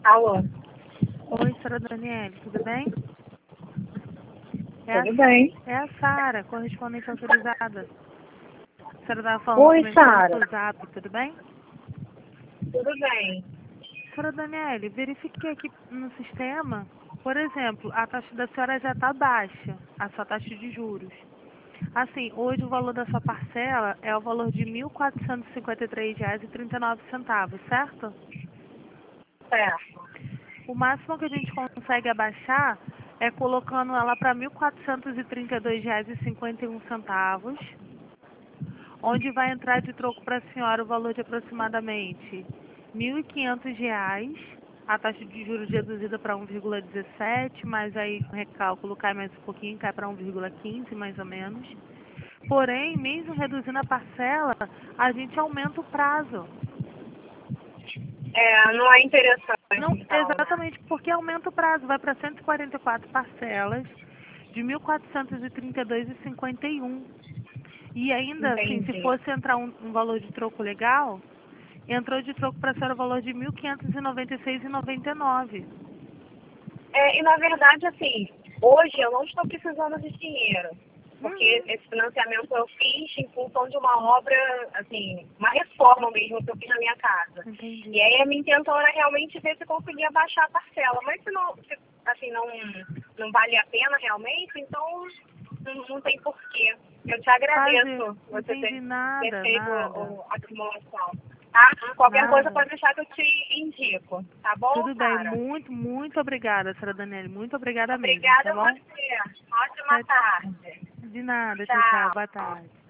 Alô, Oi, senhora Daniele, tudo bem? tudo bem? É a Sara, correspondente autorizada. A senhora estava falando Oi, comigo Sara. pelo zap, tudo bem? Tudo bem. Senhora Daniele, verifiquei aqui no sistema, por exemplo, a taxa da senhora já está baixa, a sua taxa de juros. Assim, hoje o valor da sua parcela é o valor de R$ 1.453,39, certo? Certo. O máximo que a gente consegue abaixar é colocando ela para R$ 1.432,51, onde vai entrar de troco para a senhora o valor de aproximadamente R$ 1.500, a taxa de juros reduzida para 1,17, mas aí com recálculo cai mais um pouquinho, cai para 1,15 mais ou menos. Porém, mesmo reduzindo a parcela, a gente aumenta o prazo. Não é interessante, Não, então, né? exatamente, porque aumenta o prazo, vai para 144 parcelas de 1.432,51. E ainda, assim, se Entendi. fosse entrar um valor de troco legal, entrou de troco para a senhora o valor de R$ 1.596,99. E na verdade, assim, hoje eu não estou precisando de dinheiro, porque Uhum, esse financiamento eu fiz em função de uma obra, assim, uma reforma mesmo que eu fiz na minha casa. E entendi. aí a minha intenção era realmente ver se conseguia baixar a parcela, mas se não, assim, não vale a pena realmente, então não tem porquê. Eu te Fazer, agradeço não você entendi ter nada, feito nada, a simulação. Tá? Qualquer coisa nada. pode deixar que eu te indico. Tá bom, Tudo bem, Sara? muito, muito obrigada, senhora Daniele, muito obrigada mesmo, Obrigada tá a bom? você. Ótima Tchau, tarde. de nada, tchau, tchau, Tchau. boa tarde.